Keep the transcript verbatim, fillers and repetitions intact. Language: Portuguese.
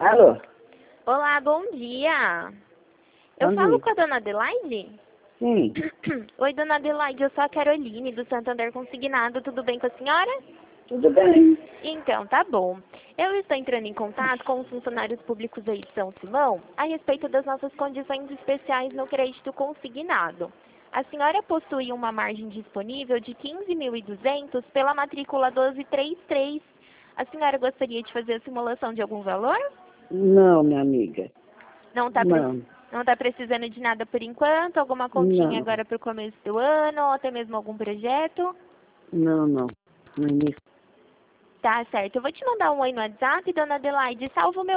Alô? Olá, bom dia. Eu Bom falo dia. com a dona Adelaide? Sim, Oi, dona Adelaide, eu sou a Caroline, do Santander Consignado. Tudo bem com a senhora? tudo bem. Então, tá bom. Eu estou entrando em contato com os funcionários públicos aí de São Simão a respeito das nossas condições especiais no crédito consignado. A senhora possui uma margem disponível de quinze mil e duzentos pela matrícula doze trinta e três. A senhora gostaria de fazer a simulação de algum valor? Não, minha amiga. Não está Não, não tá precisando de nada por enquanto? Alguma continha não, agora para o começo do ano? Ou até mesmo algum projeto? não, não. No início. Tá certo. Eu vou te mandar um oi no WhatsApp, dona Adelaide. Salva o meu